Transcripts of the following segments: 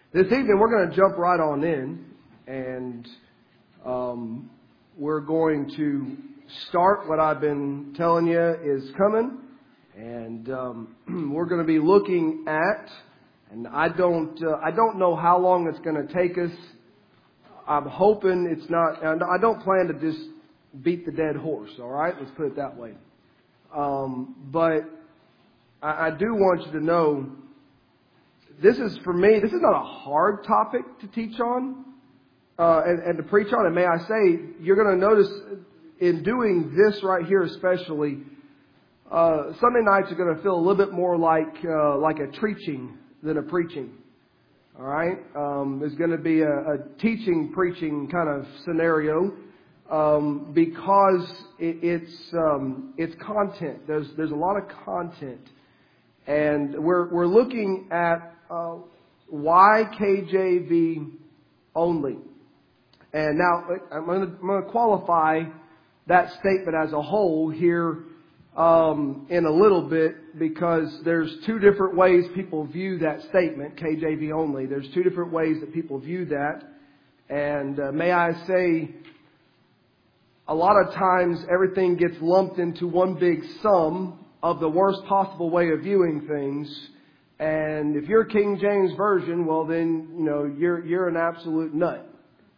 This evening we're going to jump right on in, and we're going to start what I've been telling you is coming, and we're going to be looking at, and I don't know how long it's going to take us. I'm hoping it's not, and I don't plan to just beat the dead horse, all right? Let's put it that way. But I do want you to know, this is, for me, this is not a hard topic to teach on and to preach on. And may I say, you're going to notice in doing this right here especially, Sunday nights are going to feel a little bit more like a teaching than a preaching. All right? There's going to be a teaching, preaching kind of scenario because it's content. There's a lot of content. And we're looking at why KJV only. And now I'm going to qualify that statement as a whole here in a little bit, because there's two different ways people view that statement, KJV only. There's two different ways that people view that. And may I say, a lot of times everything gets lumped into one big sum of the worst possible way of viewing things. And if you're King James Version, well then, you're an absolute nut.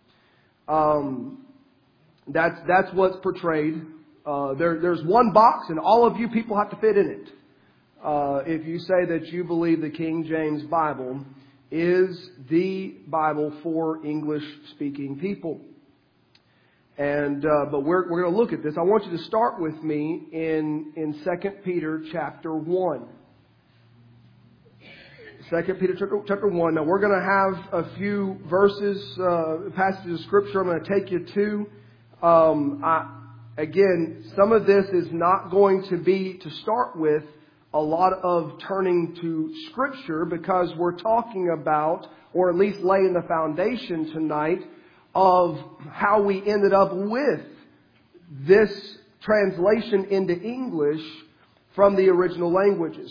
That's what's portrayed. There's one box and all of you people have to fit in it. If you say that you believe the King James Bible is the Bible for English speaking people. And, but we're going to look at this. I want you to start with me in 2 Peter chapter 1. 2 Peter chapter 1. Now we're going to have a few verses, passages of scripture I'm going to take you to. Again, some of this is not going to be, to start with, a lot of turning to scripture, because we're talking about, or at least laying the foundation tonight, of how we ended up with this translation into English from the original languages.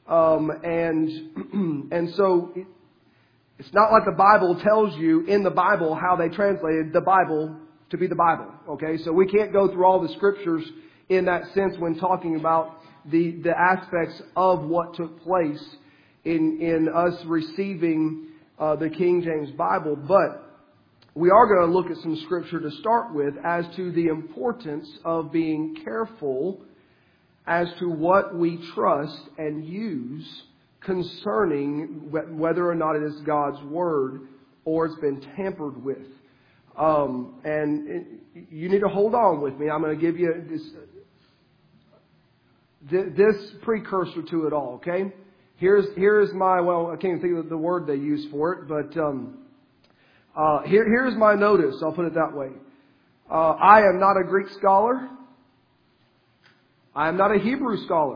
And so it's not like the Bible tells you in the Bible how they translated the Bible to be the Bible. Okay, so we can't go through all the scriptures in that sense when talking about the aspects of what took place in us receiving the King James Bible. But we are going to look at some scripture to start with as to the importance of being careful as to what we trust and use concerning whether or not it is God's Word or it's been tampered with. And you need to hold on with me. I'm going to give you this precursor to it all, okay? Here's my, well, I can't even think of the word they use for it, but here's my notice. I'll put it that way. I am not a Greek scholar. I am not a Hebrew scholar.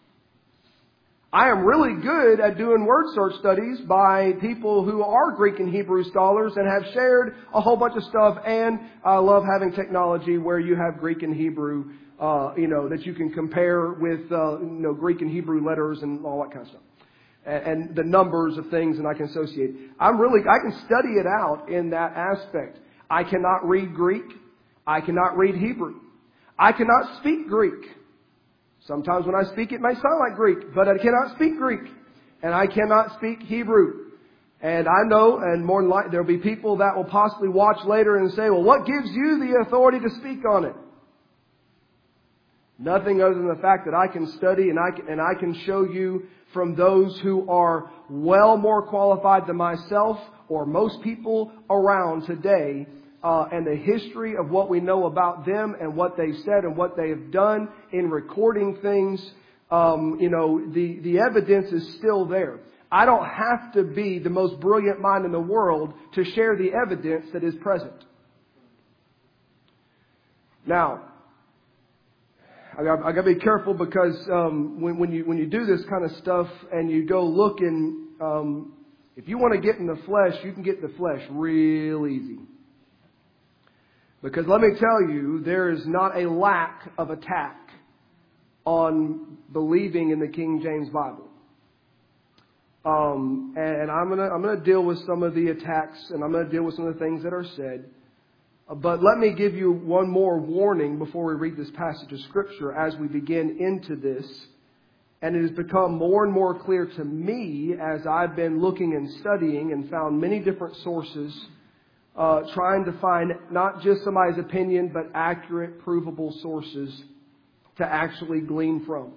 I am really good at doing word search studies by people who are Greek and Hebrew scholars and have shared a whole bunch of stuff. And I love having technology where you have Greek and Hebrew, that you can compare with, Greek and Hebrew letters and all that kind of stuff. And the numbers of things, and I can associate. I can study it out in that aspect. I cannot read Greek. I cannot read Hebrew. I cannot speak Greek. Sometimes when I speak, it may sound like Greek, but I cannot speak Greek. And I cannot speak Hebrew. And I know, and more than likely, there'll be people that will possibly watch later and say, well, what gives you the authority to speak on it? Nothing other than the fact that I can study and I can show you from those who are well more qualified than myself or most people around today, and the history of what we know about them and what they said and what they have done in recording things. The evidence is still there. I don't have to be the most brilliant mind in the world to share the evidence that is present. Now, I got to be careful, because when you do this kind of stuff and you go looking, if you want to get in the flesh, you can get in the flesh real easy. Because let me tell you, there is not a lack of attack on believing in the King James Bible. And I'm gonna deal with some of the attacks, and I'm gonna deal with some of the things that are said. But let me give you one more warning before we read this passage of Scripture as we begin into this. And it has become more and more clear to me as I've been looking and studying and found many different sources, trying to find not just somebody's opinion, but accurate, provable sources to actually glean from.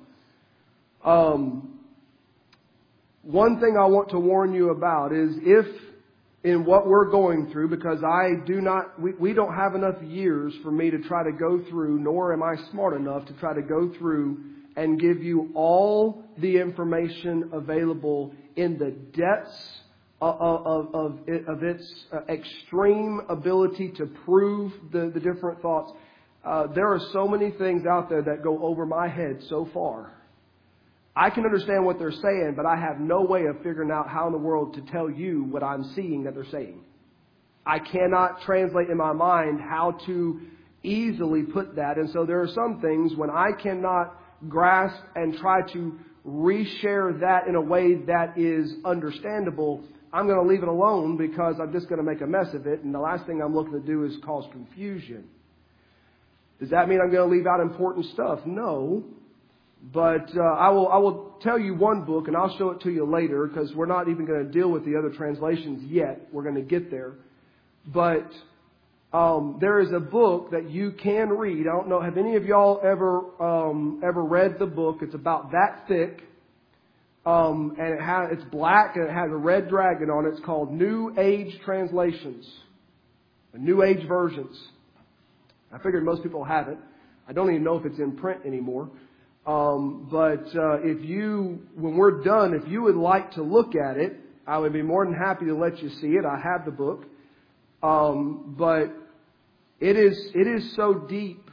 One thing I want to warn you about is if in what we're going through, because we don't have enough years for me to try to go through, nor am I smart enough to try to go through and give you all the information available in the depths of its extreme ability to prove the different thoughts. There are so many things out there that go over my head so far. I can understand what they're saying, but I have no way of figuring out how in the world to tell you what I'm seeing that they're saying. I cannot translate in my mind how to easily put that. And so there are some things when I cannot grasp and try to reshare that in a way that is understandable, I'm going to leave it alone because I'm just going to make a mess of it. And the last thing I'm looking to do is cause confusion. Does that mean I'm going to leave out important stuff? No. But I will tell you one book, and I'll show it to you later because we're not even going to deal with the other translations yet. We're going to get there. But there is a book that you can read. I don't know, have any of y'all ever read the book? It's about that thick, and it's black and it has a red dragon on it. It's called New Age Translations, New Age Versions. I figured most people have it. I don't even know if it's in print anymore. But when we're done, if you would like to look at it, I would be more than happy to let you see it. I have the book. But it is so deep,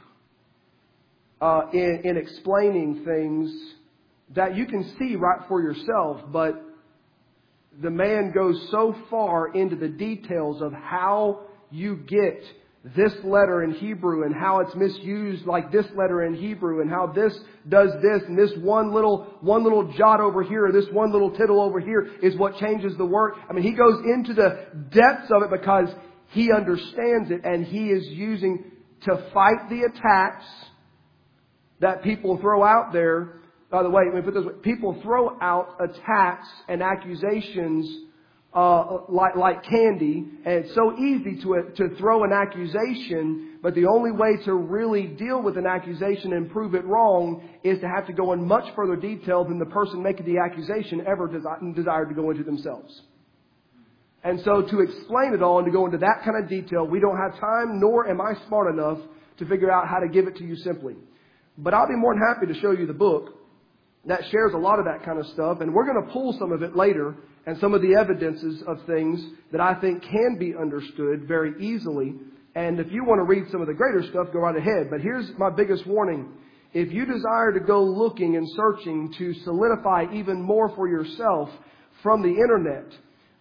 in explaining things that you can see right for yourself. But the man goes so far into the details of how you get this letter in Hebrew and how it's misused like this letter in Hebrew and how this does this and this one little jot over here or this one little tittle over here is what changes the word. I mean, he goes into the depths of it because he understands it and he is using to fight the attacks that people throw out there. By the way, let me put this way. People throw out attacks and accusations like candy, and it's so easy to throw an accusation, but the only way to really deal with an accusation and prove it wrong is to have to go in much further detail than the person making the accusation ever desired to go into themselves. And so to explain it all and to go into that kind of detail, we don't have time, nor am I smart enough to figure out how to give it to you simply. But I'll be more than happy to show you the book that shares a lot of that kind of stuff, and we're going to pull some of it later and some of the evidences of things that I think can be understood very easily. And if you want to read some of the greater stuff, go right ahead. But here's my biggest warning. If you desire to go looking and searching to solidify even more for yourself from the internet,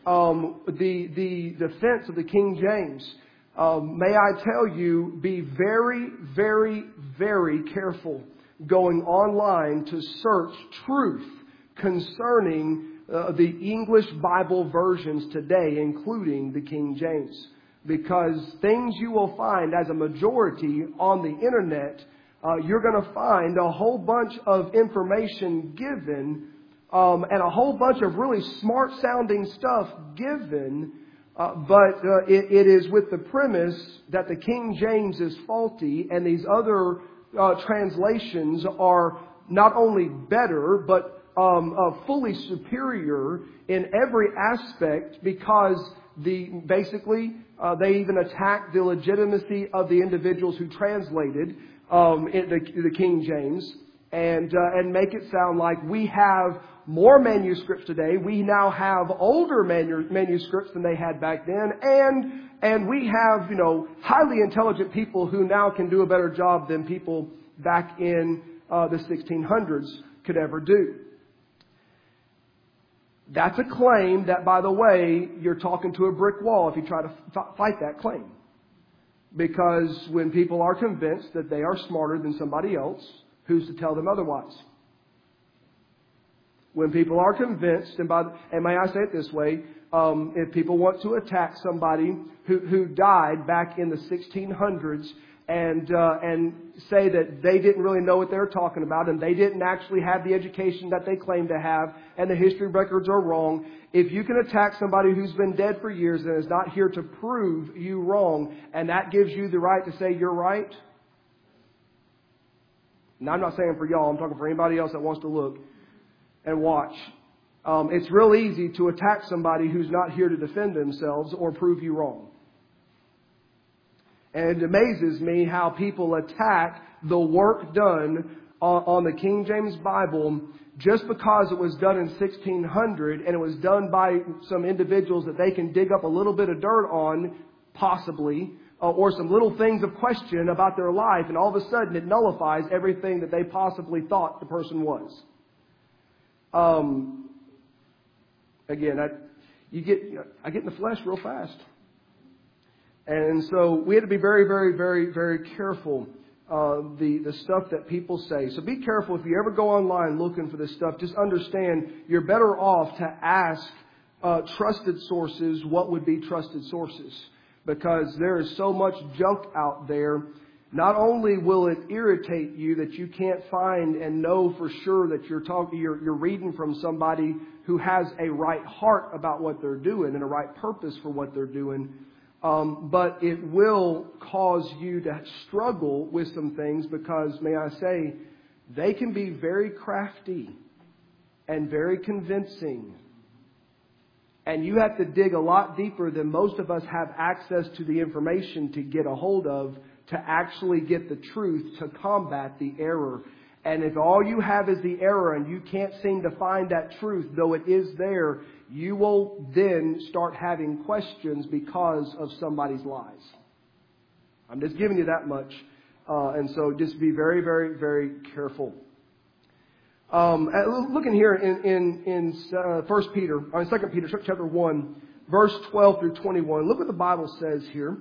the defense of the King James, may I tell you, be very, very, very careful going online to search truth concerning the English Bible versions today, including the King James. Because things you will find as a majority on the internet, you're going to find a whole bunch of information given, and a whole bunch of really smart sounding stuff given, but it is with the premise that the King James is faulty and these other translations are not only better, but fully superior in every aspect because they even attack the legitimacy of the individuals who translated the King James and make it sound like we have more manuscripts today. We now have older manuscripts than they had back then, and we have highly intelligent people who now can do a better job than people back in the 1600s could ever do. That's a claim that, by the way, you're talking to a brick wall if you try to fight that claim. Because when people are convinced that they are smarter than somebody else, who's to tell them otherwise? When people are convinced, and may I say it this way, if people want to attack somebody who died back in the 1600s and say that they didn't really know what they were talking about and they didn't actually have the education that they claim to have and the history records are wrong, if you can attack somebody who's been dead for years and is not here to prove you wrong, and that gives you the right to say you're right. Now, I'm not saying for y'all, I'm talking for anybody else that wants to look and watch. It's real easy to attack somebody who's not here to defend themselves or prove you wrong. And it amazes me how people attack the work done on the King James Bible just because it was done in 1600 and it was done by some individuals that they can dig up a little bit of dirt on, possibly, or some little things of question about their life, and all of a sudden it nullifies everything that they possibly thought the person was. Again, I get in the flesh real fast. And so we had to be very, very, very, very careful the stuff that people say. So be careful if you ever go online looking for this stuff. Just understand you're better off to ask trusted sources what would be trusted sources. Because there is so much junk out there. Not only will it irritate you that you can't find and know for sure that you're reading from somebody who has a right heart about what they're doing and a right purpose for what they're doing, but it will cause you to struggle with some things because, may I say, they can be very crafty and very convincing. And you have to dig a lot deeper than most of us have access to the information to get a hold of to actually get the truth to combat the error. And if all you have is the error and you can't seem to find that truth, though it is there, you will then start having questions because of somebody's lies. I'm just giving you that much. And so just be very, very, very careful. Looking here in 2 Peter chapter 1, verse 12 through 21. Look what the Bible says here.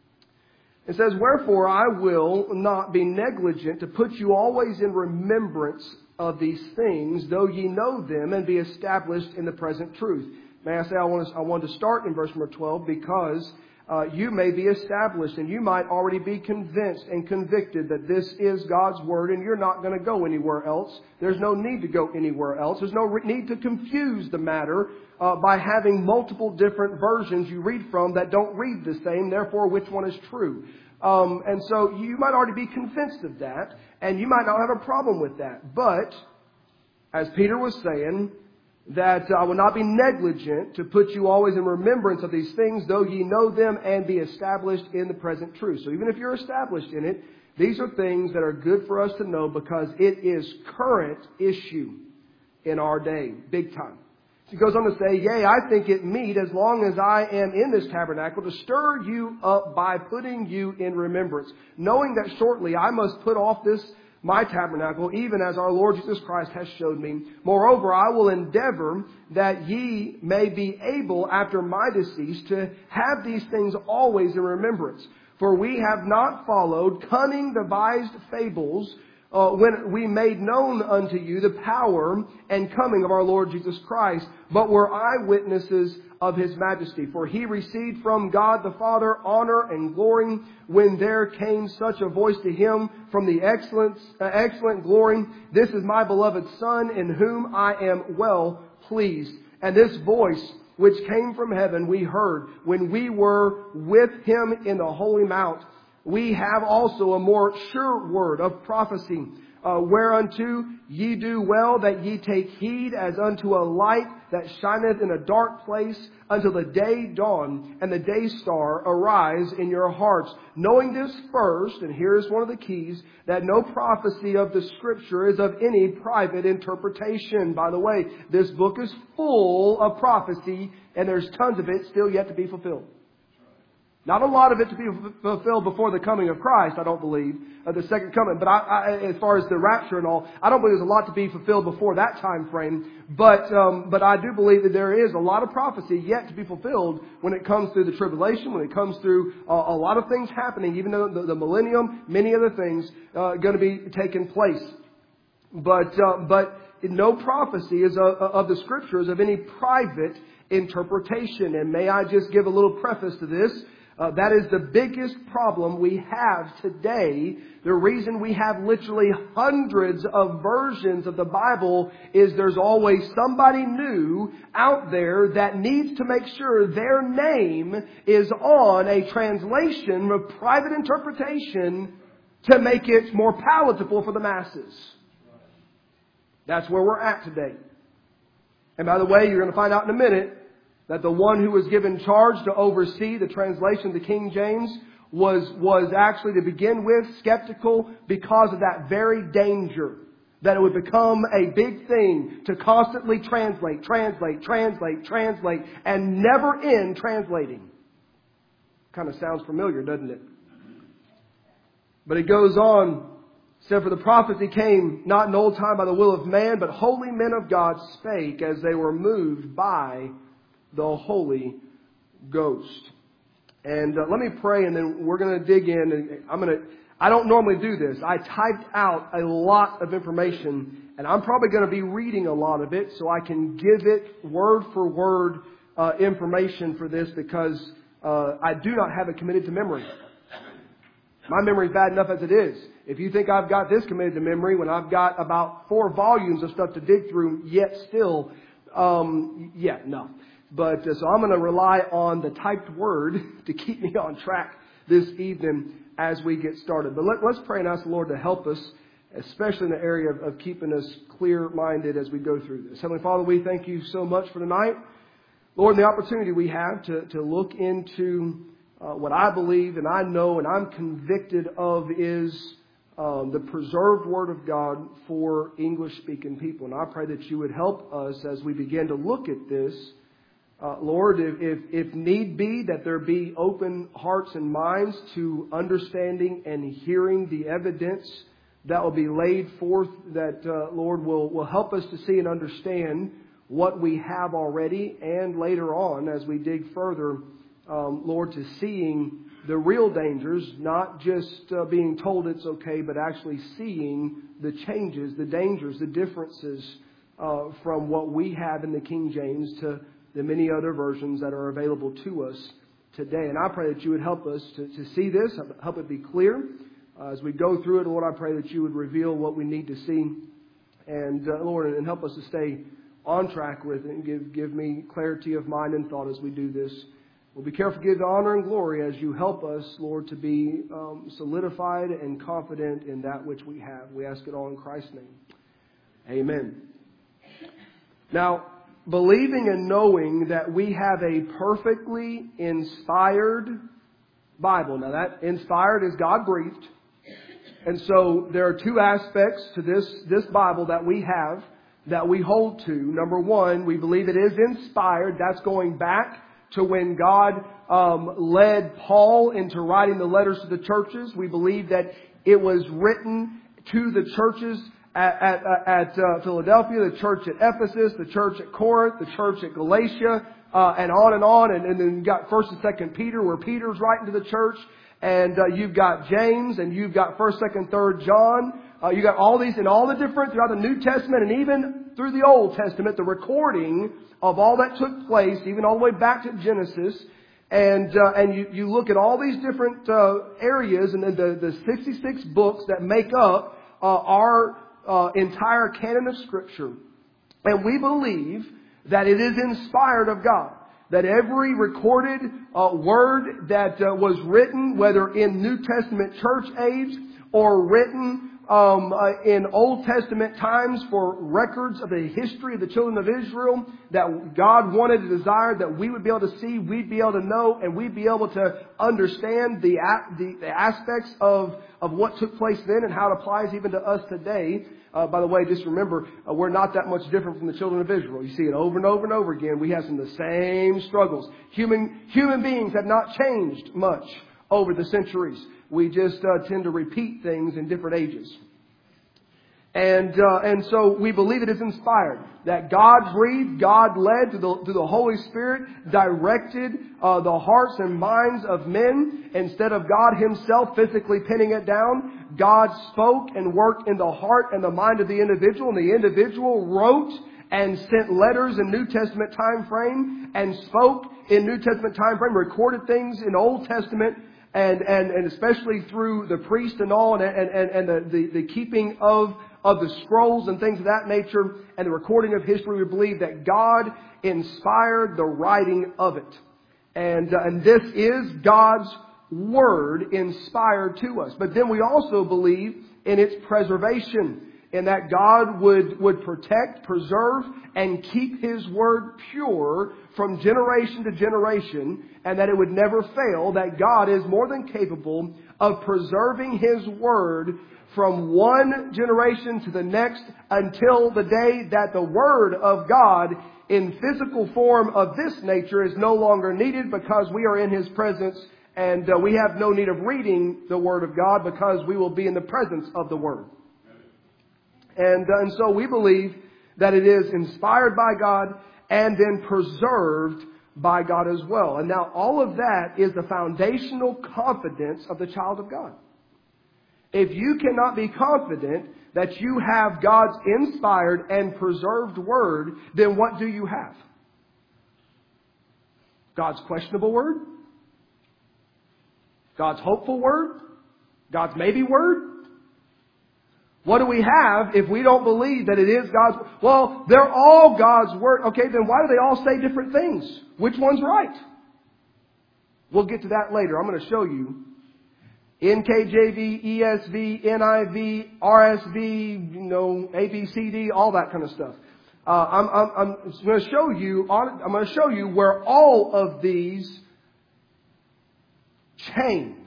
It says, "Wherefore I will not be negligent to put you always in remembrance of these things, though ye know them, and be established in the present truth." May I say I want to start in verse number 12 because you may be established and you might already be convinced and convicted that this is God's Word and you're not going to go anywhere else. There's no need to go anywhere else. There's no need to confuse the matter by having multiple different versions you read from that don't read the same. Therefore, which one is true? And so you might already be convinced of that and you might not have a problem with that. But, as Peter was saying, that I will not be negligent to put you always in remembrance of these things, though ye know them and be established in the present truth. So even if you're established in it, these are things that are good for us to know because it is current issue in our day, big time. He goes on to say, "Yea, I think it meet, as long as I am in this tabernacle, to stir you up by putting you in remembrance, knowing that shortly I must put off this my tabernacle, even as our Lord Jesus Christ has showed me. Moreover, I will endeavor that ye may be able, after my decease, to have these things always in remembrance. For we have not followed cunning devised fables, when we made known unto you the power and coming of our Lord Jesus Christ, but were eyewitnesses of His majesty. For He received from God the Father honor and glory, when there came such a voice to Him from the excellent glory, This is my beloved Son, in whom I am well pleased. And this voice which came from heaven we heard when we were with Him in the holy mount. We have also a more sure word of prophecy, whereunto ye do well that ye take heed, as unto a light that shineth in a dark place, until the day dawn and the day star arise in your hearts. Knowing this first," and here's one of the keys, "that no prophecy of the Scripture is of any private interpretation." By the way, this book is full of prophecy, and there's tons of it still yet to be fulfilled. Not a lot of it to be fulfilled before the coming of Christ, I don't believe, the second coming. But as far as the rapture and all, I don't believe there's a lot to be fulfilled before that time frame. But I do believe that there is a lot of prophecy yet to be fulfilled when it comes through the tribulation, when it comes through a lot of things happening, even though the millennium, many other things going to be taking place. But no prophecy is of the Scriptures of any private interpretation. And may I just give a little preface to this? That is the biggest problem we have today. The reason we have literally hundreds of versions of the Bible is there's always somebody new out there that needs to make sure their name is on a translation of private interpretation to make it more palatable for the masses. That's where we're at today. And by the way, you're going to find out in a minute that the one who was given charge to oversee the translation of the King James was actually, to begin with, skeptical because of that very danger. That it would become a big thing to constantly translate, and never end translating. Kind of sounds familiar, doesn't it? But it goes on, said, for the prophecy came not in old time by the will of man, but holy men of God spake as they were moved by the Holy Ghost. And let me pray, and then we're going to dig in. And I don't normally do this. I typed out a lot of information, and I'm probably going to be reading a lot of it so I can give it word for word information for this, because I do not have it committed to memory. My memory is bad enough as it is. If you think I've got this committed to memory when I've got about 4 volumes of stuff to dig through, yet still, no. But so I'm going to rely on the typed word to keep me on track this evening as we get started. But let's pray and ask the Lord to help us, especially in the area of keeping us clear-minded as we go through this. Heavenly Father, we thank you so much for tonight. Lord, the opportunity we have to look into what I believe and I know and I'm convicted of is the preserved Word of God for English-speaking people. And I pray that you would help us as we begin to look at this. Lord, if need be, that there be open hearts and minds to understanding and hearing the evidence that will be laid forth, that, Lord, will help us to see and understand what we have already, and later on, as we dig further, Lord, to seeing the real dangers, not just being told it's okay, but actually seeing the changes, the dangers, the differences from what we have in the King James to the many other versions that are available to us today. And I pray that you would help us to see this, help it be clear. As we go through it, Lord, I pray that you would reveal what we need to see. And Lord, and help us to stay on track with it, and give me clarity of mind and thought as we do this. We'll be careful to give honor and glory as you help us, Lord, to be solidified and confident in that which we have. We ask it all in Christ's name. Amen. Now, believing and knowing that we have a perfectly inspired Bible. Now, that inspired is God-breathed. And so there are 2 aspects to this Bible that we have, that we hold to. Number one, we believe it is inspired. That's going back to when God led Paul into writing the letters to the churches. We believe that it was written to the churches at Philadelphia, the church at Ephesus, the church at Corinth, the church at Galatia, and on and on. And then you've got 1st and 2nd Peter, where Peter's writing to the church. And you've got James, and you've got 1st, 2nd, 3rd John. You got all these and all the different throughout the New Testament and even through the Old Testament, the recording of all that took place, even all the way back to Genesis. And you look at all these different areas, and then the 66 books that make up our entire canon of Scripture. And we believe that it is inspired of God. That every recorded word that was written, whether in New Testament church age or written in Old Testament times for records of the history of the children of Israel, that God wanted and desired that we would be able to see, we'd be able to know, and we'd be able to understand the aspects of what took place then and how it applies even to us today. By the way, just remember, we're not that much different from the children of Israel. You see it over and over and over again. We have some of the same struggles. Human beings have not changed much over the centuries. We just tend to repeat things in different ages. And so we believe it is inspired. That God breathed, God led through the Holy Spirit, directed the hearts and minds of men. Instead of God Himself physically penning it down, God spoke and worked in the heart and the mind of the individual, and the individual wrote and sent letters in New Testament time frame and spoke in New Testament time frame, recorded things in Old Testament, and especially through the priest and all, and the keeping of the scrolls and things of that nature, and the recording of history. We believe that God inspired the writing of it. And this is God's Word inspired to us. But then we also believe in its preservation, in that God would protect, preserve, and keep His Word pure from generation to generation, and that it would never fail, that God is more than capable of preserving His Word from one generation to the next until the day that the Word of God in physical form of this nature is no longer needed, because we are in His presence, and we have no need of reading the Word of God because we will be in the presence of the Word. And so we believe that it is inspired by God and then preserved by God as well. And now all of that is the foundational confidence of the child of God. If you cannot be confident that you have God's inspired and preserved Word, then what do you have? God's questionable Word? God's hopeful Word? God's maybe Word? What do we have if we don't believe that it is God's Word? Well, they're all God's Word. Okay, then why do they all say different things? Which one's right? We'll get to that later. I'm going to show you NKJV, ESV, NIV, RSV, ABCD, all that kind of stuff. I'm going to show you where all of these change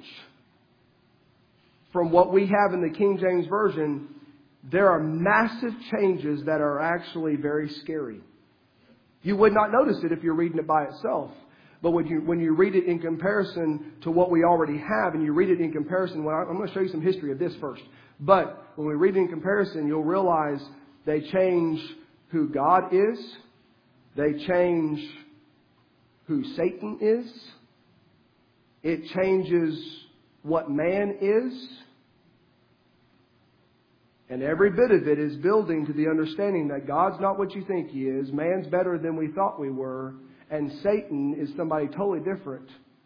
from what we have in the King James Version. There are massive changes that are actually very scary. You would not notice it if you're reading it by itself. But when you read it in comparison to what we already have, and you read it in comparison, I'm going to show you some history of this first. But when we read it in comparison, you'll realize they change who God is. They change who Satan is. It changes what man is. And every bit of it is building to the understanding that God's not what you think He is. Man's better than we thought we were. And Satan is somebody totally different.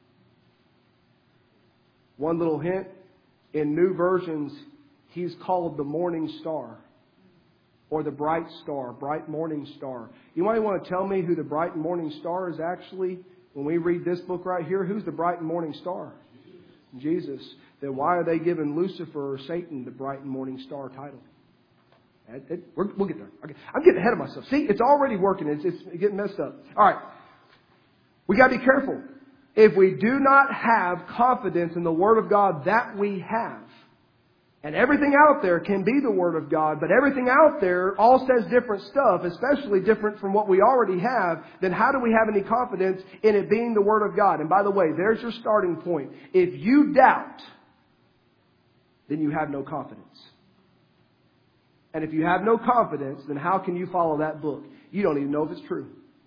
One little hint. In new versions, he's called the morning star. Or the bright star, bright morning star. You might want to tell me who the bright morning star is actually? When we read this book right here, who's the bright and morning star? Jesus. Then why are they giving Lucifer or Satan the bright and morning star title? We'll get there. Okay. I'm getting ahead of myself. See, it's already working. It's getting messed up. All right. We got to be careful. If we do not have confidence in the Word of God that we have, and everything out there can be the Word of God, but everything out there all says different stuff, especially different from what we already have, then how do we have any confidence in it being the Word of God? And by the way, there's your starting point. If you doubt, then you have no confidence. And if you have no confidence, then how can you follow that book? You don't even know if it's true.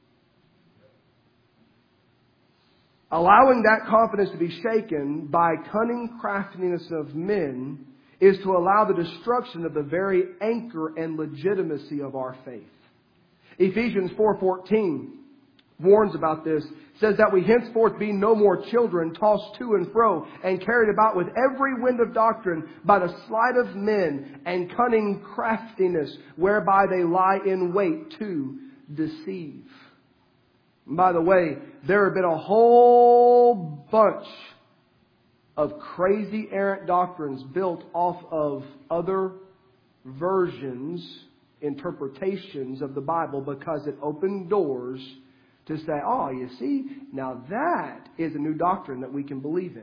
Allowing that confidence to be shaken by cunning craftiness of men is to allow the destruction of the very anchor and legitimacy of our faith. Ephesians 4:14 warns about this. It says that we henceforth be no more children tossed to and fro and carried about with every wind of doctrine by the sleight of men and cunning craftiness whereby they lie in wait to deceive. And by the way, there have been a whole bunch of crazy errant doctrines built off of other versions, interpretations of the Bible, because it opened doors to say, oh, you see, now that is a new doctrine that we can believe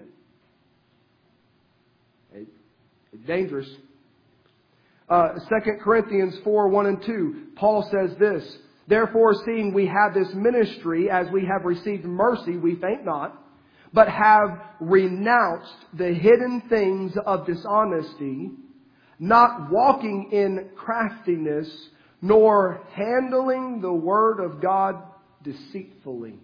in. It's dangerous. 2 Corinthians 4:1-2, Paul says this, therefore, seeing we have this ministry, as we have received mercy, we faint not, but have renounced the hidden things of dishonesty, not walking in craftiness, nor handling the word of God deceitfully,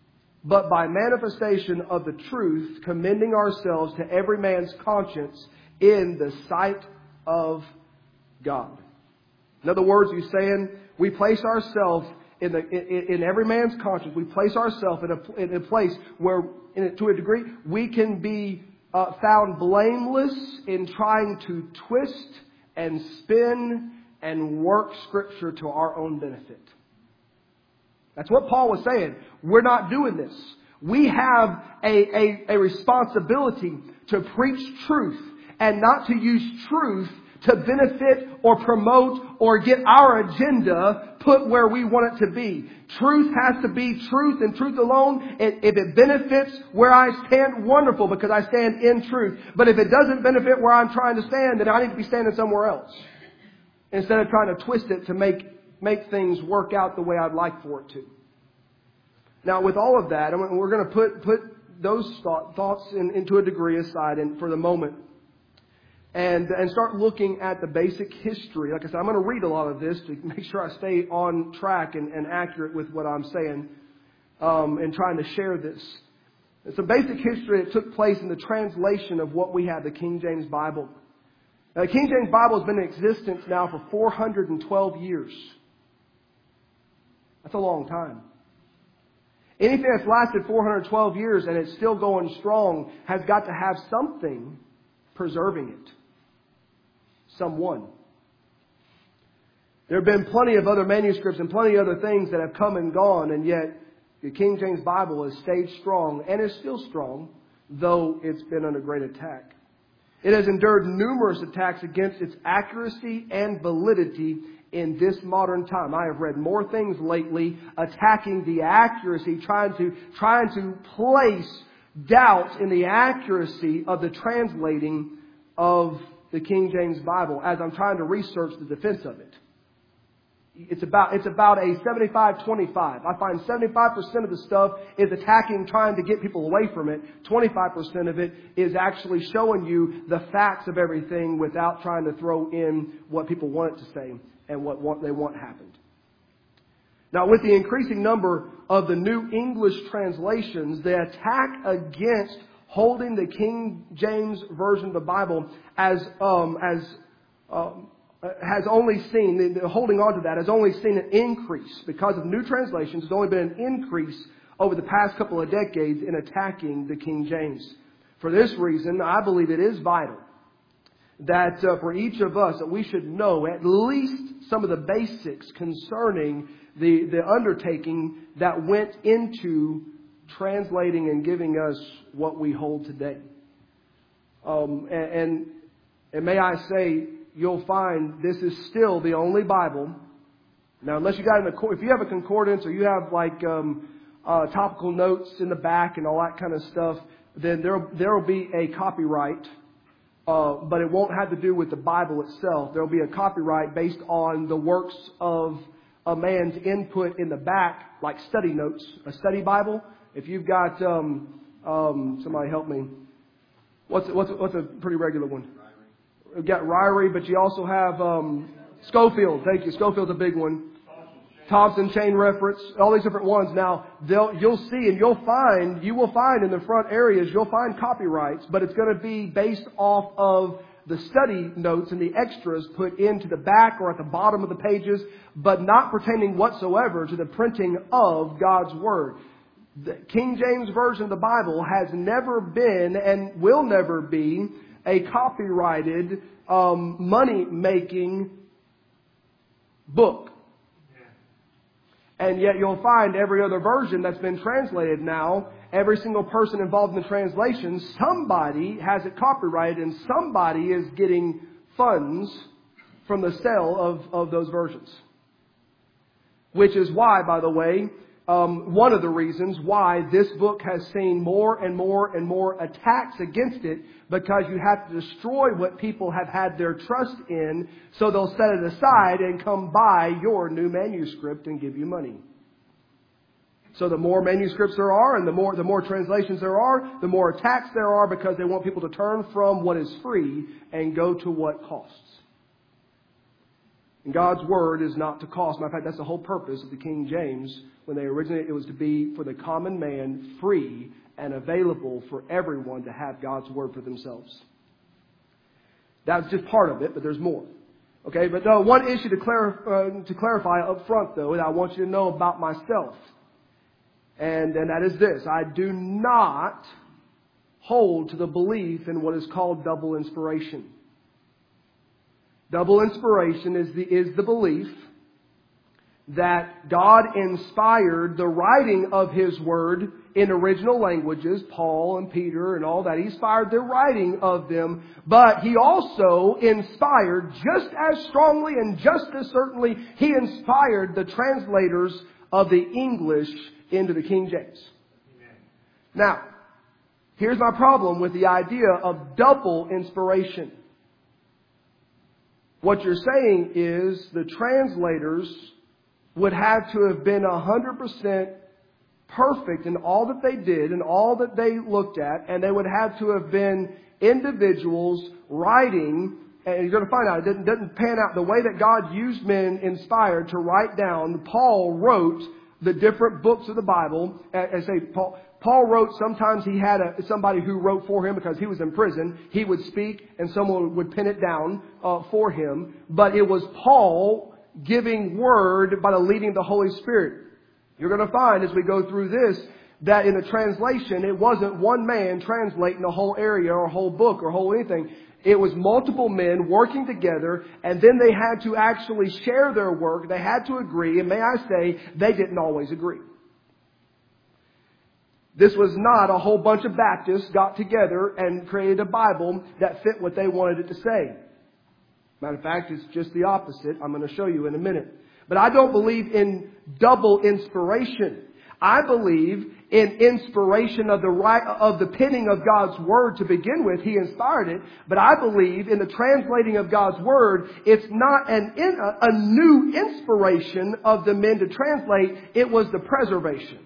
but by manifestation of the truth, commending ourselves to every man's conscience in the sight of God. In other words, he's saying we place ourselves in every man's conscience. We place ourselves in a place where, to a degree, we can be found blameless in trying to twist and spin and work Scripture to our own benefit. That's what Paul was saying. We're not doing this. We have a responsibility to preach truth and not to use truth to benefit or promote or get our agenda put where we want it to be. Truth has to be truth and truth alone. If it benefits where I stand, wonderful, because I stand in truth. But if it doesn't benefit where I'm trying to stand, then I need to be standing somewhere else. Instead of trying to twist it to make things work out the way I'd like for it to. Now, with all of that, we're going to put those thoughts into a degree aside for the moment. And start looking at the basic history. Like I said, I'm going to read a lot of this to make sure I stay on track and accurate with what I'm saying and trying to share this. It's a basic history that took place in the translation of what we have, the King James Bible. Now, the King James Bible has been in existence now for 412 years. That's a long time. Anything that's lasted 412 years and it's still going strong has got to have something preserving it. Someone. There have been plenty of other manuscripts and plenty of other things that have come and gone, and yet the King James Bible has stayed strong and is still strong, though it's been under great attack. It has endured numerous attacks against its accuracy and validity in this modern time. I have read more things lately attacking the accuracy, trying to place doubts in the accuracy of the translating of the King James Bible as I'm trying to research the defense of it. It's about a 75-25. I find 75% of the stuff is attacking, trying to get people away from it. 25% of it is actually showing you the facts of everything without trying to throw in what people want it to say and what they want happened. Now, with the increasing number of the New English translations, the attack against holding the King James Version of the Bible has only seen, holding on to that has only seen an increase. Because of new translations, there's only been an increase over the past couple of decades in attacking the King James. For this reason, I believe it is vital that for each of us that we should know at least some of the basics concerning the undertaking that went into translating and giving us what we hold today. And may I say, you'll find this is still the only Bible. Now, unless you got if you have a concordance or you have like topical notes in the back and all that kind of stuff, then there will be a copyright. But it won't have to do with the Bible itself. There will be a copyright based on the works of a man's input in the back, like study notes, a study Bible. If you've got somebody help me. What's a pretty regular one? Ryrie. We've got Ryrie, but you also have Schofield. Thank you. Schofield's a big one. Thompson chain reference, all these different ones. Now, you'll see and you will find in the front areas, you'll find copyrights, but it's going to be based off of the study notes and the extras put into the back or at the bottom of the pages, but not pertaining whatsoever to the printing of God's Word. The King James Version of the Bible has never been and will never be a copyrighted, money-making book. And yet you'll find every other version that's been translated now, every single person involved in the translation, somebody has it copyrighted and somebody is getting funds from the sale of those versions. Which is why, by the way, one of the reasons why this book has seen more and more and more attacks against it, because you have to destroy what people have had their trust in, so they'll set it aside and come buy your new manuscript and give you money. So the more manuscripts there are and the more translations there are, the more attacks there are, because they want people to turn from what is free and go to what costs. And God's Word is not to cost. Matter of fact, that's the whole purpose of the King James. When they originated, it was to be for the common man, free and available for everyone to have God's Word for themselves. That's just part of it, but there's more. Okay, but one issue to clarify up front, though, that I want you to know about myself. And that is this. I do not hold to the belief in what is called double inspiration. Double inspiration is the belief that God inspired the writing of His Word in original languages, Paul and Peter and all that. He inspired the writing of them, but He also inspired just as strongly and just as certainly, He inspired the translators of the English into the King James. Amen. Now, here's my problem with the idea of double inspiration. What you're saying is the translators would have to have been 100% perfect in all that they did and all that they looked at, and they would have to have been individuals writing, and you're going to find out it doesn't pan out the way that God used men inspired to write down. Paul wrote the different books of the Bible. Paul wrote, sometimes he had somebody who wrote for him because he was in prison. He would speak and someone would pen it down for him. But it was Paul giving word by the leading of the Holy Spirit. You're going to find as we go through this that in the translation, it wasn't one man translating a whole area or a whole book or whole anything. It was multiple men working together, and then they had to actually share their work. They had to agree, and may I say, they didn't always agree. This was not a whole bunch of Baptists got together and created a Bible that fit what they wanted it to say. Matter of fact, it's just the opposite. I'm going to show you in a minute. But I don't believe in double inspiration. I believe in inspiration of the penning of God's Word to begin with. He inspired it. But I believe in the translating of God's Word. It's not a new inspiration of the men to translate. It was the preservation.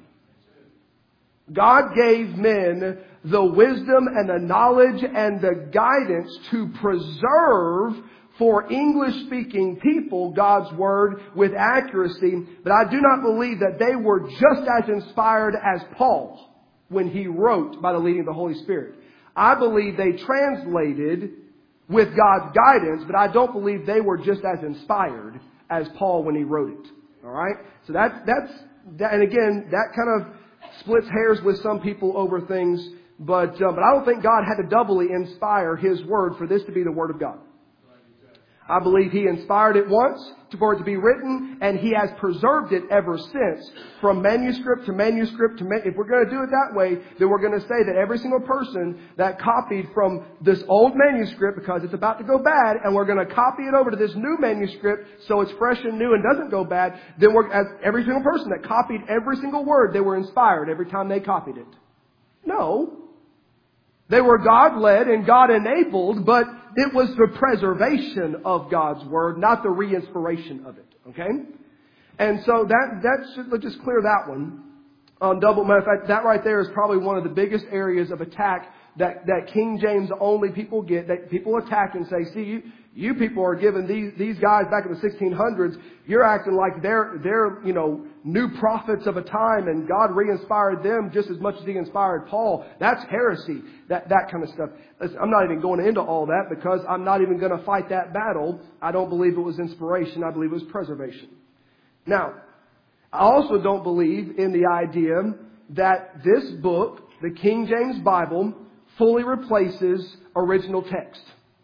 God gave men the wisdom and the knowledge and the guidance to preserve for English-speaking people God's Word with accuracy. But I do not believe that they were just as inspired as Paul when he wrote by the leading of the Holy Spirit. I believe they translated with God's guidance, but I don't believe they were just as inspired as Paul when he wrote it. All right? So that's and again, that kind of splits hairs with some people over things, but I don't think God had to doubly inspire His Word for this to be the Word of God. I believe He inspired it once for it to be written, and He has preserved it ever since, from manuscript to manuscript. If we're going to do it that way, then we're going to say that every single person that copied from this old manuscript, because it's about to go bad, and we're going to copy it over to this new manuscript so it's fresh and new and doesn't go bad, then every single person that copied every single word, they were inspired every time they copied it. No. They were God-led and God-enabled, but it was the preservation of God's Word, not the re-inspiration of it. Okay? And so let's just clear that one. Matter of fact, that right there is probably one of the biggest areas of attack that King James only people get, that people attack and say, see, you people are giving these guys back in the 1600s, you're acting like they're new prophets of a time, and God re-inspired them just as much as He inspired Paul. That's heresy, that kind of stuff. I'm not even going into all that because I'm not even going to fight that battle. I don't believe it was inspiration. I believe it was preservation. Now, I also don't believe in the idea that this book, the King James Bible, fully replaces original text.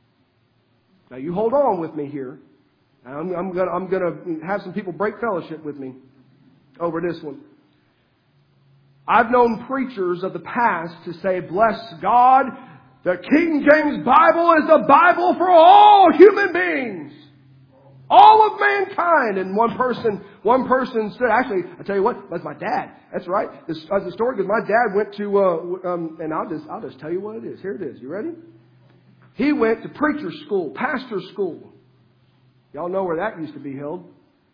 Now you hold on with me here. I'm going to have some people break fellowship with me over this one. I've known preachers of the past to say, bless God, the King James Bible is the Bible for all human beings. All of mankind. And one person said, actually, I tell you what, that's my dad. That's right. As the story goes, my dad went to, and I'll just tell you what it is. Here it is. You ready? He went to preacher school, pastor school. Y'all know where that used to be held.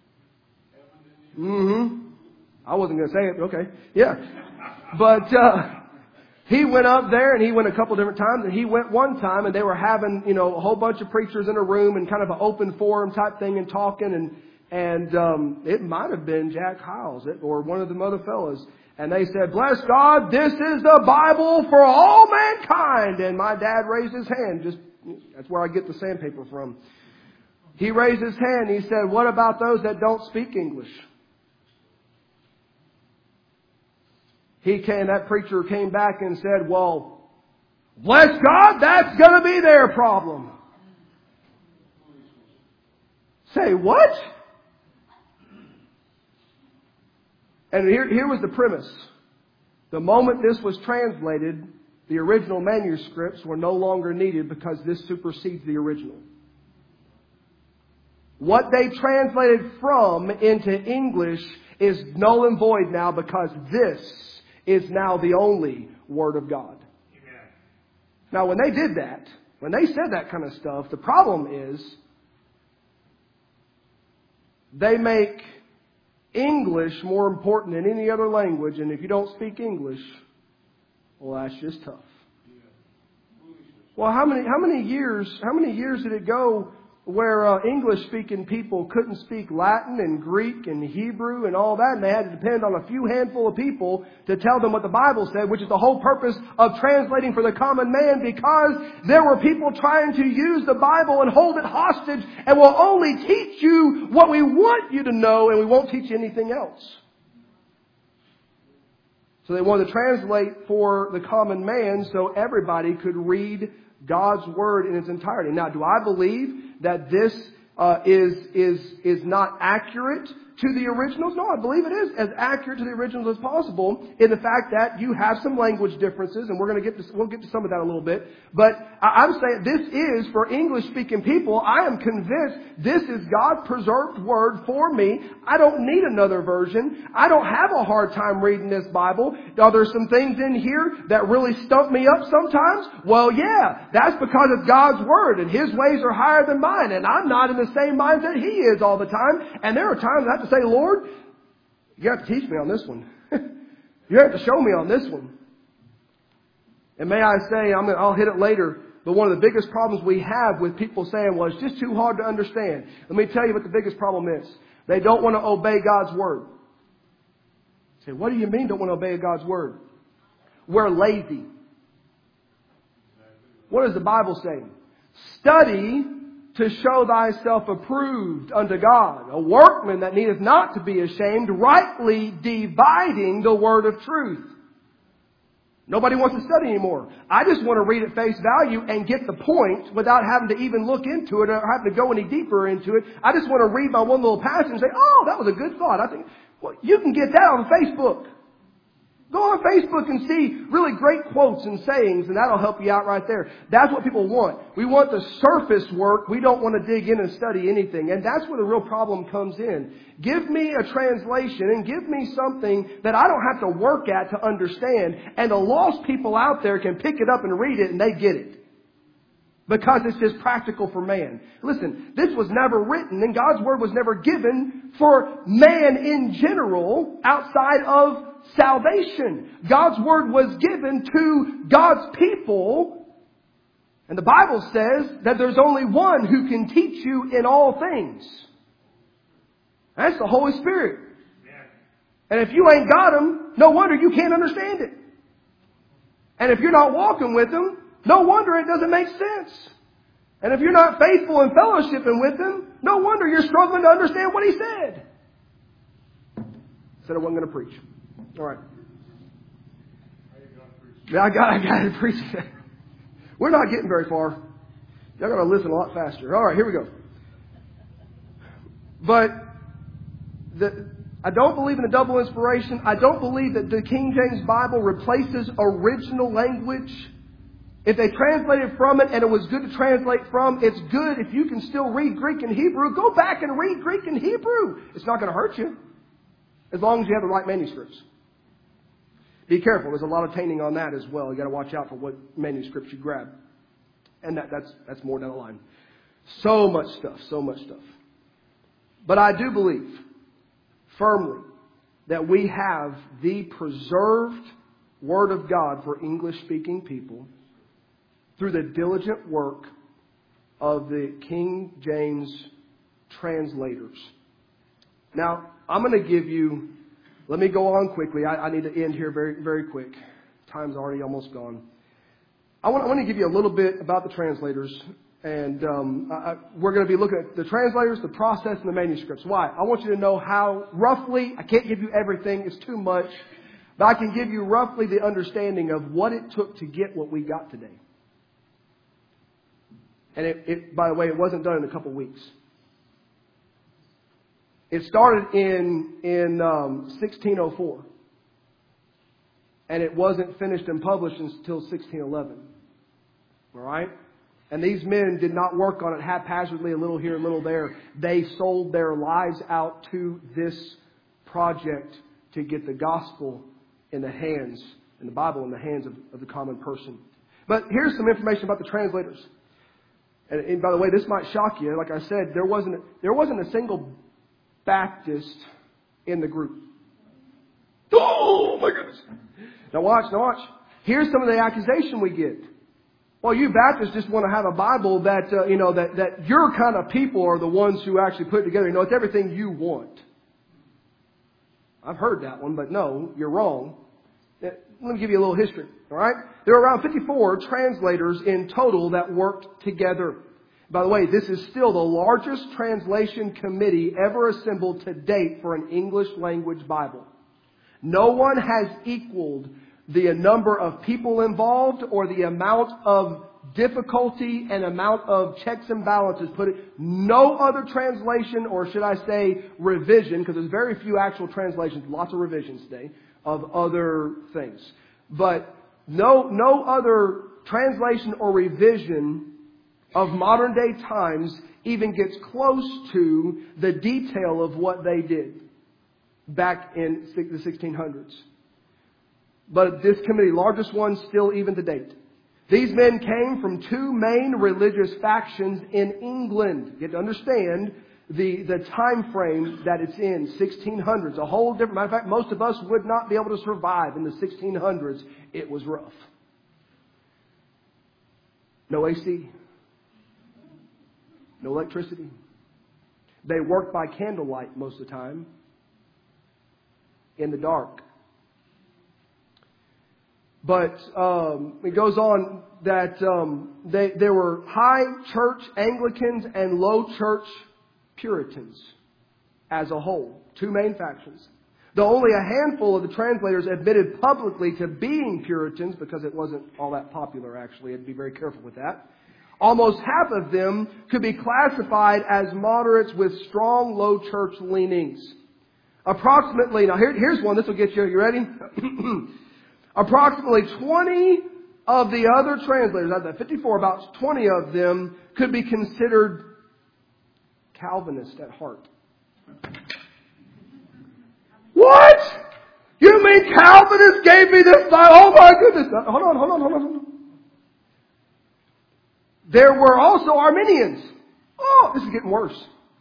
I wasn't going to say it, but okay. Yeah. But he went up there, and he went a couple different times, and he went one time, and they were having, a whole bunch of preachers in a room and kind of an open forum type thing and talking, and it might have been Jack Hiles or one of them other fellas. And they said, bless God, this is the Bible for all mankind. And my dad raised his hand just That's where I get the sandpaper from. He raised his hand. He said, what about those that don't speak English? That preacher came back and said, well, bless God, that's going to be their problem. Say what? And here was the premise. The moment this was translated, the original manuscripts were no longer needed because this supersedes the original. What they translated from into English is null and void now because this is now the only Word of God. Amen. Now, when they did that, when they said that kind of stuff, the problem is they make English more important than any other language, and if you don't speak English, well, that's just tough. Well, how many years did it go where English-speaking people couldn't speak Latin and Greek and Hebrew and all that, and they had to depend on a few handful of people to tell them what the Bible said, which is the whole purpose of translating for the common man, because there were people trying to use the Bible and hold it hostage and will only teach you what we want you to know, and we won't teach you anything else. So they wanted to translate for the common man so everybody could read God's Word in its entirety. Now, do I believe that this is not accurate to the originals? No, I believe it is as accurate to the originals as possible in the fact that you have some language differences, and we'll get to some of that a little bit. But I'm saying this is for English-speaking people. I am convinced this is God's preserved Word for me. I don't need another version. I don't have a hard time reading this Bible. Are there some things in here that really stump me up sometimes? Well, yeah, that's because it's God's Word, and His ways are higher than mine, and I'm not in the same mindset He is all the time. And there are times I have to say, Lord, you have to teach me on this one. You have to show me on this one. And may I say, I'll hit it later, but one of the biggest problems we have with people saying, well, it's just too hard to understand. Let me tell you what the biggest problem is. They don't want to obey God's Word. You say, what do you mean don't want to obey God's Word? We're lazy. What does the Bible say? Study to show thyself approved unto God, a workman that needeth not to be ashamed, rightly dividing the word of truth. Nobody wants to study anymore. I just want to read at face value and get the point without having to even look into it or having to go any deeper into it. I just want to read my one little passage and say, oh, that was a good thought. I think, well, you can get that on Facebook. Go on Facebook and see really great quotes and sayings, and that'll help you out right there. That's what people want. We want the surface work. We don't want to dig in and study anything. And that's where the real problem comes in. Give me a translation and give me something that I don't have to work at to understand. And the lost people out there can pick it up and read it, and they get it. Because it's just practical for man. Listen, this was never written, and God's Word was never given for man in general outside of salvation. God's Word was given to God's people. And the Bible says that there's only one who can teach you in all things. That's the Holy Spirit. And if you ain't got Him, no wonder you can't understand it. And if you're not walking with Him, no wonder it doesn't make sense. And if you're not faithful in fellowshipping with Him, no wonder you're struggling to understand what He said. Said I wasn't going to preach. All right. Yeah, I got to preach. We're not getting very far. Y'all got to listen a lot faster. All right, here we go. But I don't believe in the double inspiration. I don't believe that the King James Bible replaces original language. If they translated from it and it was good to translate from, it's good if you can still read Greek and Hebrew. Go back and read Greek and Hebrew. It's not going to hurt you as long as you have the right manuscripts. Be careful. There's a lot of tainting on that as well. You've got to watch out for what manuscripts you grab. And that's more down the line. So much stuff. But I do believe firmly that we have the preserved Word of God for English-speaking people through the diligent work of the King James translators. Now, I'm going to give you, let me go on quickly. I need to end here very, very quick. Time's already almost gone. I want to give you a little bit about the translators And we're going to be looking at the translators, the process, and the manuscripts. Why? I want you to know how roughly, I can't give you everything, it's too much, but I can give you roughly the understanding of what it took to get what we got today. And it by the way, it wasn't done in a couple weeks. It started in 1604. And it wasn't finished and published until 1611. All right? And these men did not work on it haphazardly, a little here, a little there. They sold their lives out to this project to get the gospel in the hands, and the Bible in the hands of the common person. But here's some information about the translators. And by the way, this might shock you. Like I said, there wasn't a single Baptist in the group. Oh my goodness! Now watch. Here's some of the accusation we get. Well, you Baptists just want to have a Bible that that your kind of people are the ones who actually put it together. It's everything you want. I've heard that one, but no, you're wrong. Let me give you a little history. All right, there were around 54 translators in total that worked together. By the way, this is still the largest translation committee ever assembled to date for an English language Bible. No one has equaled the number of people involved or the amount of difficulty and amount of checks and balances put it. No other translation, or should I say revision, because there's very few actual translations, lots of revisions today of other things. But no other translation or revision of modern day times even gets close to the detail of what they did back in the 1600s. But this committee, largest one still even to date. These men came from two main religious factions in England. You have to understand the time frame that it's in, 1600s. A whole different, matter of fact, most of us would not be able to survive in the 1600s. It was rough. No AC. No electricity. They worked by candlelight most of the time. In the dark. But it goes on that there were high church Anglicans and low church Puritans as a whole. Two main factions. Though only a handful of the translators admitted publicly to being Puritans, because it wasn't all that popular actually. I'd be very careful with that. Almost half of them could be classified as moderates with strong low church leanings. Approximately, now here's one, this will get you, you ready? Approximately 20 of the other translators, out of the 54, about 20 of them could be considered Calvinist at heart. What? You mean Calvinists gave me this Bible? Oh my goodness. Hold on. There were also Arminians. Oh, this is getting worse.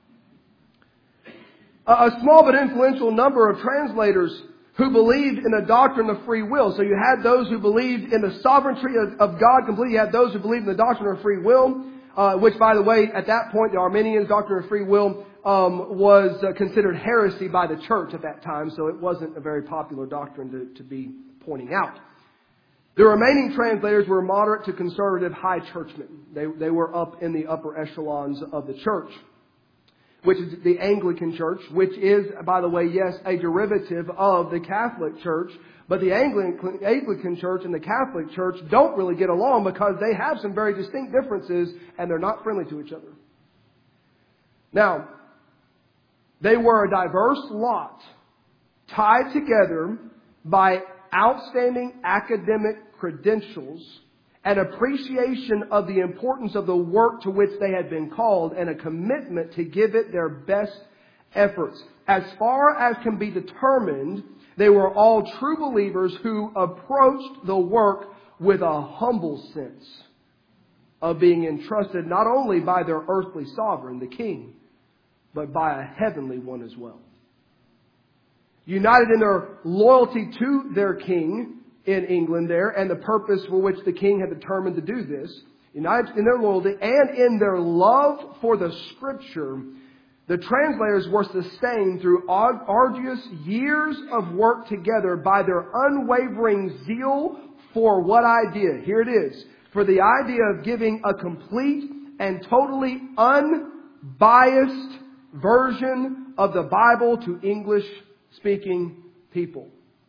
A small but influential number of translators who believed in the doctrine of free will. So you had those who believed in the sovereignty of God completely. You had those who believed in the doctrine of free will, which, by the way, at that point, the Arminians' doctrine of free will was considered heresy by the church at that time. So it wasn't a very popular doctrine to be pointing out. The remaining translators were moderate to conservative high churchmen. They were up in the upper echelons of the church, which is the Anglican Church, which is, by the way, yes, a derivative of the Catholic Church. But the Anglican Church and the Catholic Church don't really get along because they have some very distinct differences and they're not friendly to each other. Now, they were a diverse lot tied together by outstanding academic credentials, an appreciation of the importance of the work to which they had been called, and a commitment to give it their best efforts. As far as can be determined, they were all true believers who approached the work with a humble sense of being entrusted not only by their earthly sovereign, the king, but by a heavenly one as well. United in their loyalty to their king in England there, and the purpose for which the king had determined to do this, united in their loyalty and in their love for the Scripture, the translators were sustained through arduous years of work together by their unwavering zeal for what idea? Here it is. For the idea of giving a complete and totally unbiased version of the Bible to English-speaking people.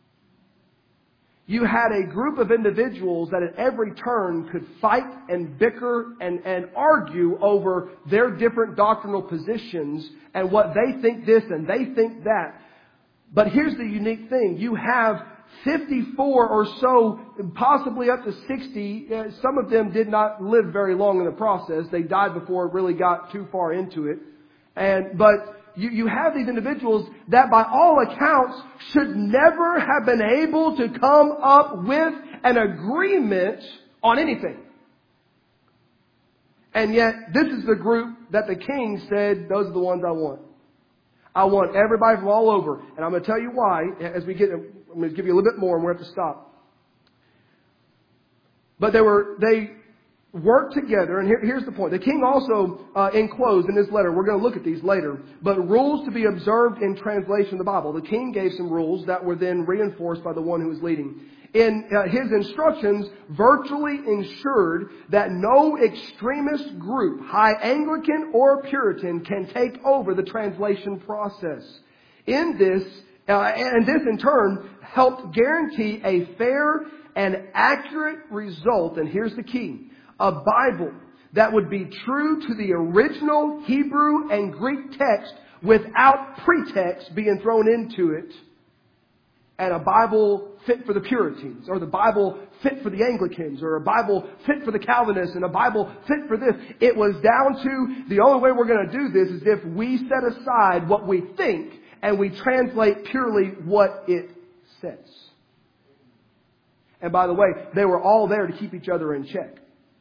You had a group of individuals that at every turn could fight and bicker and argue over their different doctrinal positions and what they think this and they think that. But here's the unique thing. You have 54 or so, possibly up to 60. Some of them did not live very long in the process. They died before it really got too far into it. But you have these individuals that by all accounts should never have been able to come up with an agreement on anything. And yet this is the group that the king said, those are the ones I want. I want everybody from all over. And I'm going to tell you why as we get, I'm going to give you a little bit more and we'll have to stop. But they worked together, and here's the point. The king also enclosed in his letter, we're going to look at these later, but rules to be observed in translation of the Bible. The king gave some rules that were then reinforced by the one who was leading. In his instructions virtually ensured that no extremist group, high Anglican or Puritan, can take over the translation process. And this in turn helped guarantee a fair and accurate result, and here's the key. A Bible that would be true to the original Hebrew and Greek text without pretext being thrown into it. And a Bible fit for the Puritans, or the Bible fit for the Anglicans, or a Bible fit for the Calvinists, and a Bible fit for this. It was down to the only way we're going to do this is if we set aside what we think and we translate purely what it says. And by the way, they were all there to keep each other in check.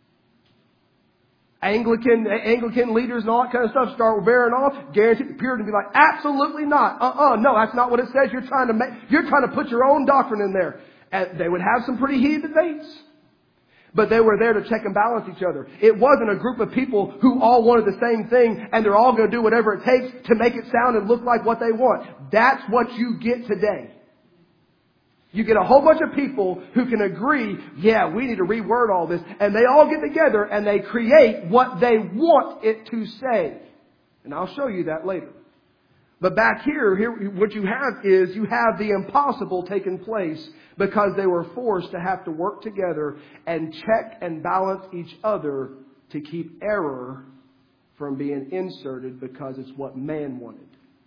Anglican leaders and all that kind of stuff start bearing off. Guaranteed the Puritan be like, absolutely not. No, that's not what it says. You're trying to put your own doctrine in there. And they would have some pretty heated debates. But they were there to check and balance each other. It wasn't a group of people who all wanted the same thing and they're all going to do whatever it takes to make it sound and look like what they want. That's what you get today. You get a whole bunch of people who can agree, yeah, we need to reword all this. And they all get together and they create what they want it to say. And I'll show you that later. But back here, what you have is you have the impossible taking place because they were forced to have to work together and check and balance each other to keep error from being inserted because it's what man wanted.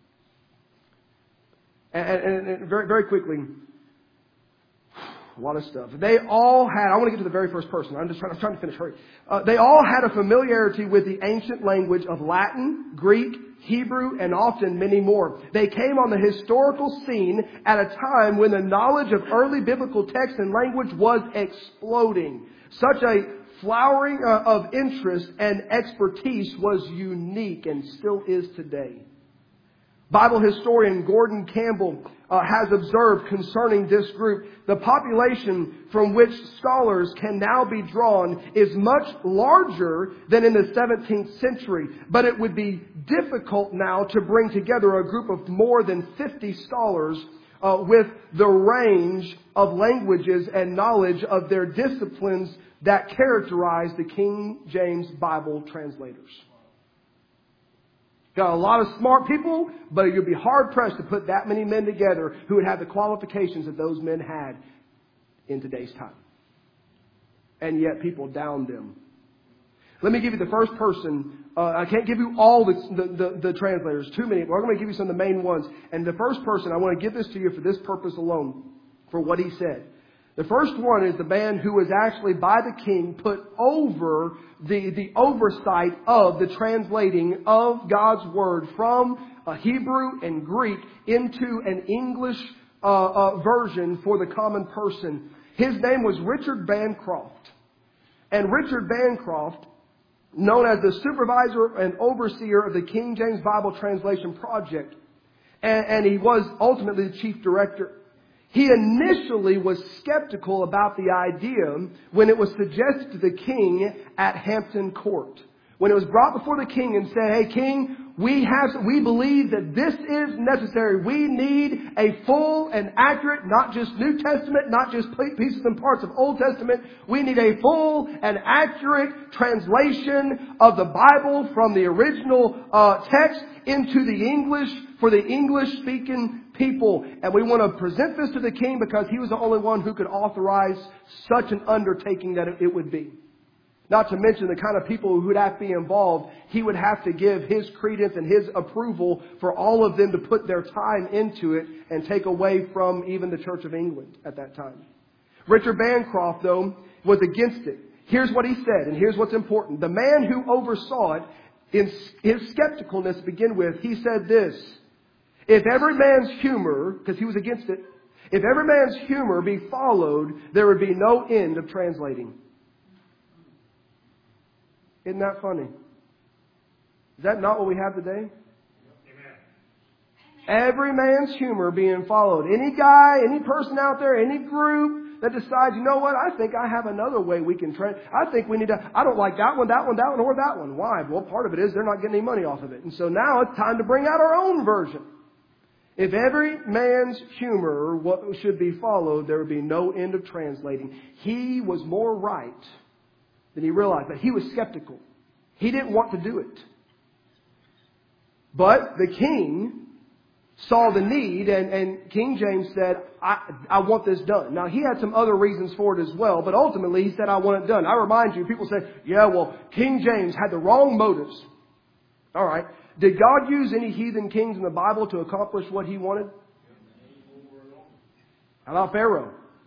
And very, very quickly, a lot of stuff. They all had, I want to get to the very first person. I'm trying to finish. Hurry. They all had a familiarity with the ancient language of Latin, Greek, Hebrew, and often many more. They came on the historical scene at a time when the knowledge of early biblical text and language was exploding. Such a flowering of interest and expertise was unique and still is today. Bible historian Gordon Campbell has observed concerning this group, the population from which scholars can now be drawn is much larger than in the 17th century. But it would be difficult now to bring together a group of more than 50 scholars with the range of languages and knowledge of their disciplines that characterize the King James Bible translators. Got a lot of smart people, but you'll be hard-pressed to put that many men together who would have the qualifications that those men had in today's time. And yet people downed them. Let me give you the first person. I can't give you all the translators, too many. But I'm going to give you some of the main ones. And the first person, I want to give this to you for this purpose alone, for what he said. The first one is the man who was actually by the king put over the oversight of the translating of God's Word from Hebrew and Greek into an English version for the common person. His name was Richard Bancroft. And Richard Bancroft, known as the supervisor and overseer of the King James Bible Translation Project, and he was ultimately the chief director. He initially was skeptical about the idea when it was suggested to the king at Hampton Court. When it was brought before the king and said, hey, king, we believe that this is necessary. We need a full and accurate, not just New Testament, not just pieces and parts of Old Testament. We need a full and accurate translation of the Bible from the original text into the English for the English-speaking people. And we want to present this to the king because he was the only one who could authorize such an undertaking that it would be. Not to mention the kind of people who would have to be involved. He would have to give his credence and his approval for all of them to put their time into it and take away from even the Church of England at that time. Richard Bancroft, though, was against it. Here's what he said, and here's what's important. The man who oversaw it, in his skepticalness to begin with, he said this: if every man's humor, because he was against it, if every man's humor be followed, there would be no end of translating. Isn't that funny? Is that not what we have today? Amen. Every man's humor being followed. Any guy, any person out there, any group that decides, you know what, I think I have another way we can train. I think we need to, I don't like that one, or that one. Why? Well, part of it is they're not getting any money off of it. And so now it's time to bring out our own version. If every man's humor should be followed, there would be no end of translating. He was more right than he realized, but he was skeptical. He didn't want to do it. But the king saw the need, and King James said, I want this done. Now, he had some other reasons for it as well, but ultimately he said, I want it done. I remind you, people say, yeah, well, King James had the wrong motives. All right. Did God use any heathen kings in the Bible to accomplish what he wanted? How about Pharaoh?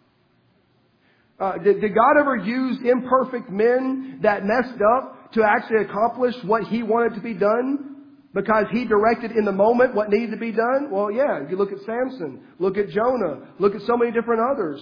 Did God ever use imperfect men that messed up to actually accomplish what he wanted to be done? Because he directed in the moment what needed to be done? Well, yeah. If you look at Samson, look at Jonah, look at so many different others.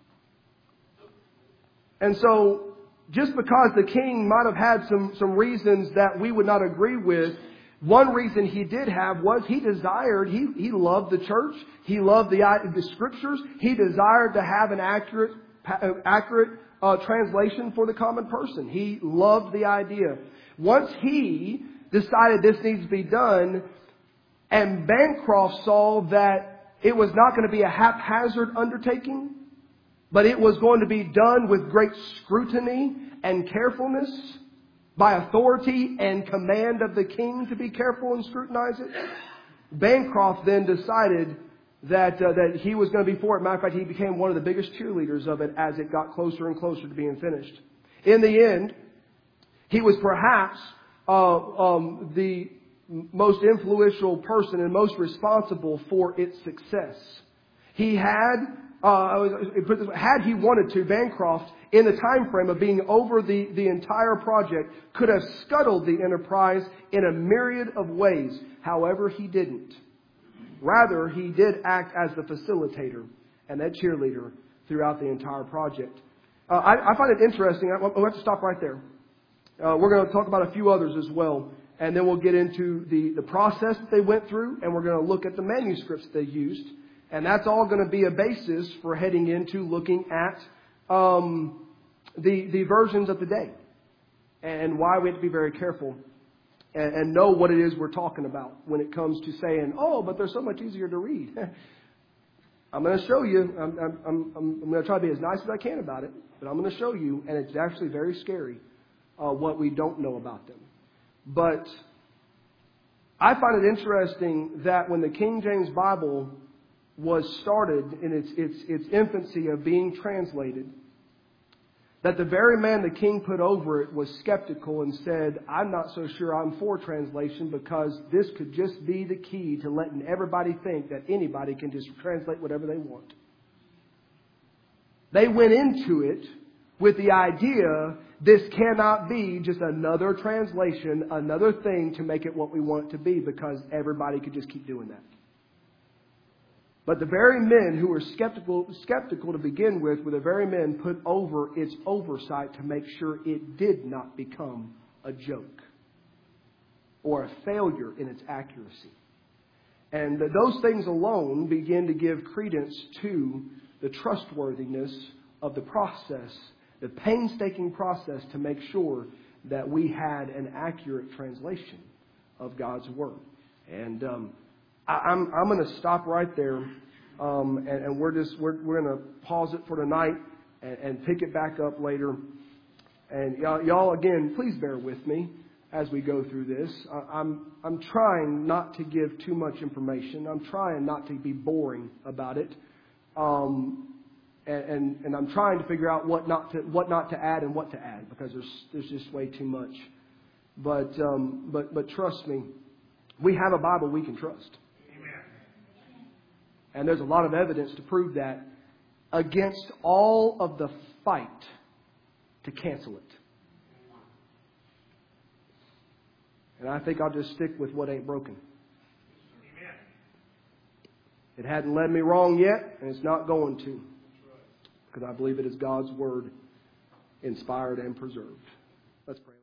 And so, just because the king might have had some reasons that we would not agree with, one reason he did have was he desired, he loved the church, he loved the scriptures, he desired to have an accurate translation for the common person. He loved the idea. Once he decided this needs to be done, and Bancroft saw that it was not going to be a haphazard undertaking, but it was going to be done with great scrutiny and carefulness by authority and command of the king to be careful and scrutinize it, Bancroft then decided that he was going to be for it. Matter of fact, he became one of the biggest cheerleaders of it as it got closer and closer to being finished. In the end, he was perhaps the most influential person and most responsible for its success. He had he wanted to, Bancroft, in the time frame of being over the entire project, could have scuttled the enterprise in a myriad of ways. However, he didn't. Rather, he did act as the facilitator and that cheerleader throughout the entire project. I find it interesting. We'll have to stop right there. We're going to talk about a few others as well. And then we'll get into the process that they went through. And we're going to look at the manuscripts they used. And that's all going to be a basis for heading into looking at the versions of the day. And why we have to be very careful. And know what it is we're talking about when it comes to saying, oh, but they're so much easier to read. I'm going to show you. I'm going to try to be as nice as I can about it. But I'm going to show you. And it's actually very scary what we don't know about them. But I find it interesting that when the King James Bible was started in its infancy of being translated, that the very man the king put over it was skeptical and said, I'm not so sure I'm for translation because this could just be the key to letting everybody think that anybody can just translate whatever they want. They went into it with the idea this cannot be just another translation, another thing to make it what we want it to be because everybody could just keep doing that. But the very men who were skeptical to begin with were the very men put over its oversight to make sure it did not become a joke or a failure in its accuracy. And those things alone begin to give credence to the trustworthiness of the process, the painstaking process to make sure that we had an accurate translation of God's Word. And I'm going to stop right there, and we're going to pause it for tonight and pick it back up later. And y'all again, please bear with me as we go through this. I'm trying not to give too much information. I'm trying not to be boring about it. And I'm trying to figure out what not to add and what to add, because there's just way too much. But trust me, we have a Bible we can trust. Amen. And there's a lot of evidence to prove that, against all of the fight to cancel it. And I think I'll just stick with what ain't broken. Amen. It hadn't led me wrong yet, and it's not going to. Because I believe it is God's Word, inspired and preserved. Let's pray.